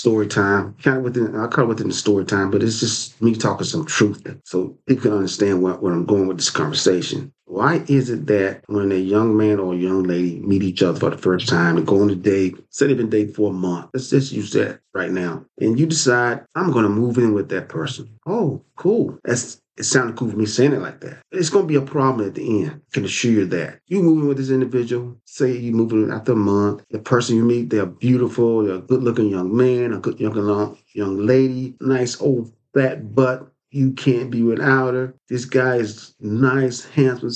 story time. I call it within the story time, but it's just me talking some truth so people can understand where I'm going with this conversation. Why is it that when a young man or a young lady meet each other for the first time and go on a date, say they've been dating for a month, let's just use that right now, and you decide, I'm going to move in with that person. Oh, cool. It sounded cool for me saying it like that. It's going to be a problem at the end. I can assure you that. You moving with this individual, say you moving after a month, the person you meet, they're beautiful, they're a good-looking young man, a good young lady, nice old fat butt. You can't be without her. This guy is nice, handsome,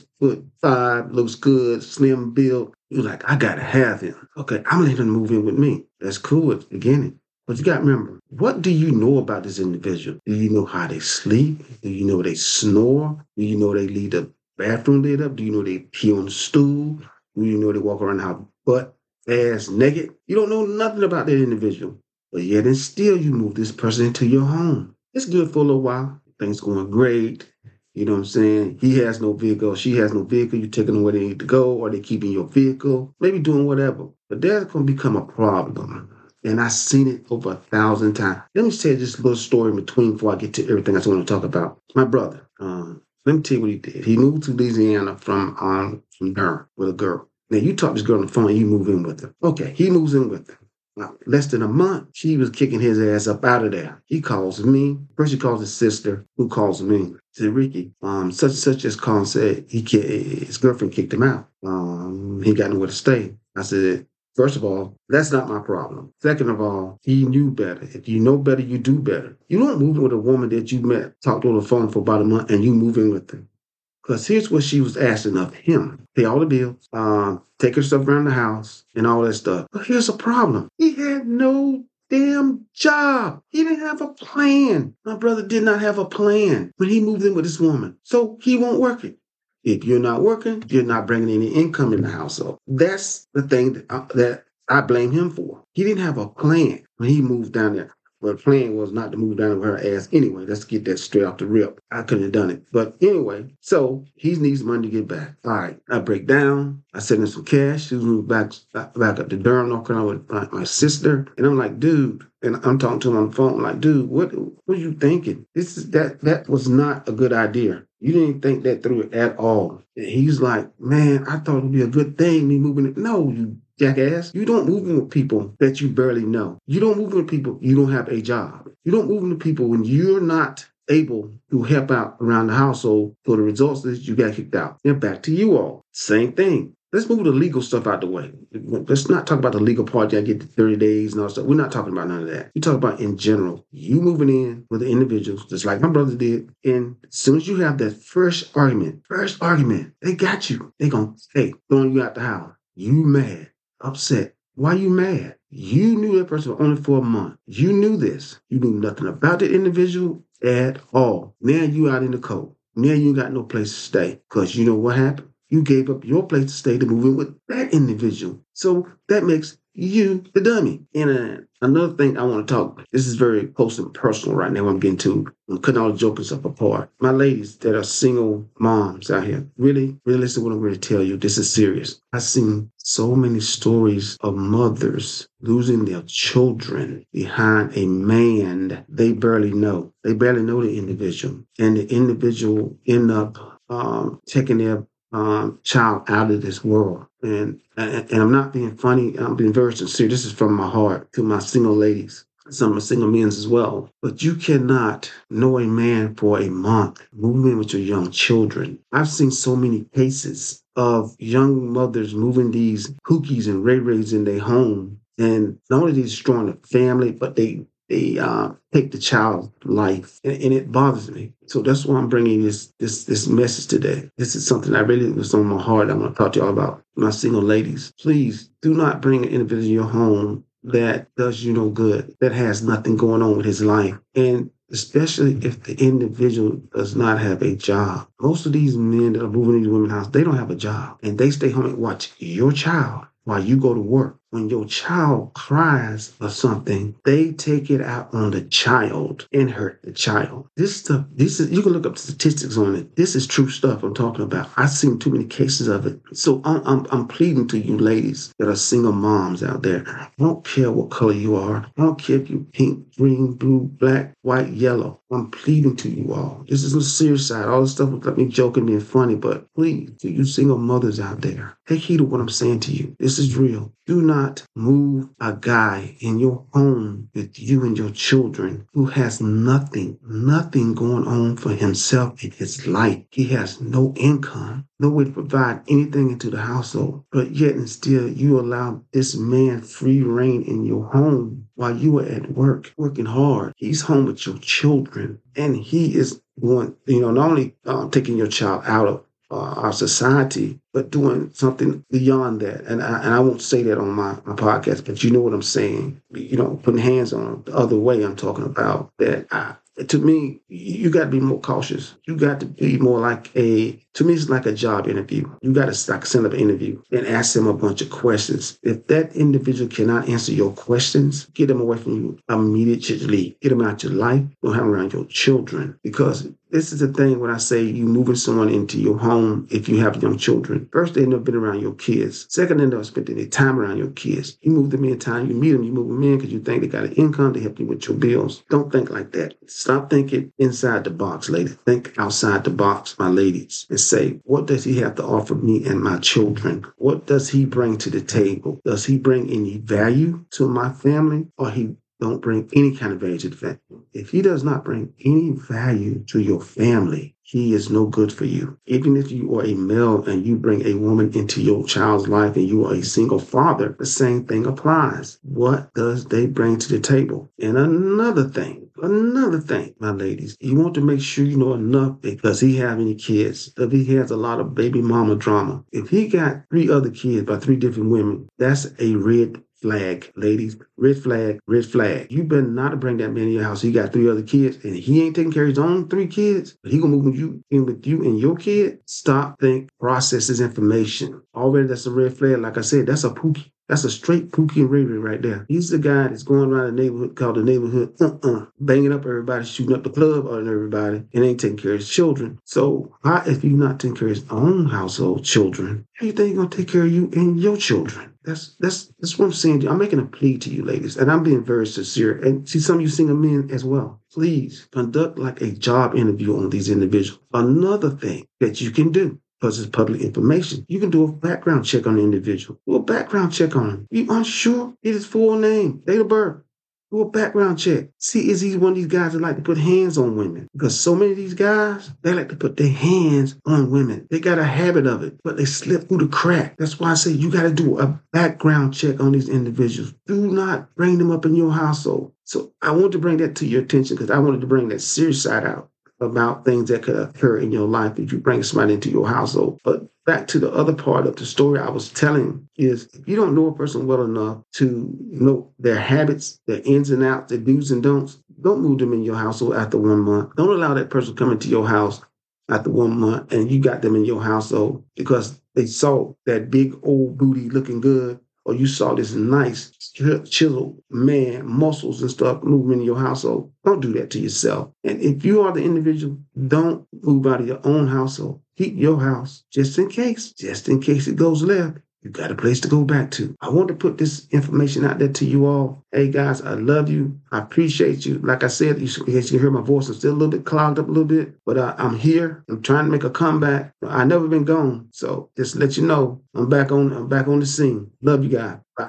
6'5", looks good, slim build. You're like, I gotta have him. Okay, I'm gonna let him move in with me. That's cool at the beginning. But you got to remember, what do you know about this individual? Do you know how they sleep? Do you know they snore? Do you know they leave the bathroom lit up? Do you know they pee on the stool? Do you know they walk around the house butt ass naked? You don't know nothing about that individual. But yet and still you move this person into your home. It's good for a little while. Things going great. You know what I'm saying? He has no vehicle. She has no vehicle. You're taking them where they need to go, or they keeping your vehicle. Maybe doing whatever. But that's going to become a problem. And I've seen it over 1,000 times. Let me tell you this little story in between before I get to everything I want to talk about. My brother, let me tell you what he did. He moved to Louisiana from Durham with a girl. Now, you talk to this girl on the phone and you move in with her. Okay, he moves in with her. Now, less than a month, she was kicking his ass up out of there. He calls me. First he calls his sister, who calls me. Said, Ricky, such and such just called and said his girlfriend kicked him out. He got nowhere to stay. I said, first of all, that's not my problem. Second of all, he knew better. If you know better, you do better. You don't move in with a woman that you met, talked on the phone for about a month, and you move in with her. Because here's what she was asking of him. Pay all the bills, take her stuff around the house, and all that stuff. But here's a problem. He had no damn job. He didn't have a plan. My brother did not have a plan when he moved in with this woman. So he won't work it. If you're not working, you're not bringing any income in the household. That's the thing that I blame him for. He didn't have a plan when he moved down there. But the plan was not to move down with her ass anyway. Let's get that straight off the rip. I couldn't have done it. But anyway, so he needs money to get back. All right, I break down. I send him some cash. He moved back up to Durham, North Carolina with my sister. And I'm like, dude, and I'm talking to him on the phone. I'm like, dude, what are you thinking? That was not a good idea. You didn't think that through at all. And he's like, man, I thought it would be a good thing, me moving it. No, you jackass. You don't move in with people that you barely know. You don't move in with people you don't have a job. You don't move in with people when you're not able to help out around the household for the results that you got kicked out. Then back to you all. Same thing. Let's move the legal stuff out the way. Let's not talk about the legal part. I get to 30 days and all that stuff. We're not talking about none of that. We talk about in general. You moving in with the individuals, just like my brother did. And as soon as you have that first argument, they got you. They gonna throwing you out the house. You mad, upset. Why you mad? You knew that person only for a month. You knew this. You knew nothing about the individual at all. Now you out in the cold. Now you got no place to stay. Because you know what happened? You gave up your place to stay to move in with that individual. So that makes you the dummy. And another thing I want to talk, this is very close and personal right now. I'm getting to, I'm cutting all the joking stuff apart. My ladies that are single moms out here, really listen to what I'm going to tell you. This is serious. I've seen so many stories of mothers losing their children behind a man they barely know. They barely know the individual. And the individual end up taking their child out of this world. And I'm not being funny. I'm being very sincere. This is from my heart to my single ladies, some of my single men as well. But you cannot know a man for a month, move in with your young children. I've seen so many cases of young mothers moving these hookies and ray-rays in their home. And not only are they destroying the family, but they take the child's life, and it bothers me. So that's why I'm bringing this message today. This is something that really was on my heart. I want to talk to y'all about. My single ladies, please do not bring an individual in your home that does you no good, that has nothing going on with his life, and especially if the individual does not have a job. Most of these men that are moving into women's house, they don't have a job, and they stay home and watch your child while you go to work. when your child cries or something, they take it out on the child and hurt the child. This stuff, you can look up statistics on it. This is true stuff I'm talking about. I've seen too many cases of it. So I'm pleading to you ladies that are single moms out there. I don't care what color you are. I don't care if you're pink, green, blue, black, white, yellow. I'm pleading to you all. This is the serious side. All this stuff will let me joking, being funny, but please, to you single mothers out there, take heed of what I'm saying to you. This is real. Do not move a guy in your home with you and your children who has nothing going on for himself in his life. He has no income, no way to provide anything into the household, but yet and still you allow this man free reign in your home while you are at work, working hard. He's home with your children, and he is going, not only taking your child out of our society, but doing something beyond that. And I won't say that on my podcast, but you know what I'm saying. Putting hands on them. The other way I'm talking about that. To me, you got to be more cautious. You got to be more to me, it's like a job interview. You got to send up an interview and ask them a bunch of questions. If that individual cannot answer your questions, get them away from you immediately. Get them out your life. Don't have them around your children. Because this is the thing when I say you moving someone into your home if you have young children. First, they've never been around your kids. Second, they never spent any time around your kids. You move them in time, you meet them, you move them in because you think they got an income to help you with your bills. Don't think like that. Stop thinking inside the box, ladies. Think outside the box, my ladies, and say, what does he have to offer me and my children? What does he bring to the table? Does he bring any value to my family, or he don't bring any kind of value to the family? If he does not bring any value to your family, he is no good for you. Even if you are a male and you bring a woman into your child's life and you are a single father, the same thing applies. What does they bring to the table? And another thing, my ladies, you want to make sure you know enough because he have any kids. If he has a lot of baby mama drama. If he got 3 other kids by 3 different women, that's a red flag, ladies. Red flag, red flag. You better not bring that man in your house. He got 3 other kids and he ain't taking care of his own 3 kids, but he gonna move with you and your kid. Stop, think, process his information. Already that's a red flag. Like I said, that's a Pookie. That's a straight Pookie and Ray Ray right there. He's the guy that's going around the neighborhood called the neighborhood, banging up everybody, shooting up the club on everybody, and ain't taking care of his children. So how, if you're not taking care of his own household children, how you think he's gonna take care of you and your children? That's what I'm saying to you. I'm making a plea to you, ladies, and I'm being very sincere. And see, some of you single men as well. Please conduct like a job interview on these individuals. Another thing that you can do, because it's public information, you can do a background check on the individual. Do a background check on him. You unsure? Get his full name, date of birth. Do a background check. See, is he one of these guys that like to put hands on women? Because so many of these guys, they like to put their hands on women. They got a habit of it, but they slip through the crack. That's why I say you got to do a background check on these individuals. Do not bring them up in your household. So I want to bring that to your attention because I wanted to bring that serious side out about things that could occur in your life if you bring somebody into your household. But back to the other part of the story I was telling is if you don't know a person well enough to know their habits, their ins and outs, their do's and don'ts, don't move them in your household after 1 month. Don't allow that person to come into your house after 1 month and you got them in your household because they saw that big old booty looking good, or you saw this nice chiseled man, muscles and stuff moving in your household. Don't do that to yourself. And if you are the individual, don't move out of your own household. Keep your house just in case it goes left. You got a place to go back to. I want to put this information out there to you all. Hey guys, I love you. I appreciate you. Like I said, you can hear my voice. I'm still a little bit clogged up a little bit, but I'm here. I'm trying to make a comeback. I've never been gone. So just let you know, I'm back on the scene. Love you guys. Bye.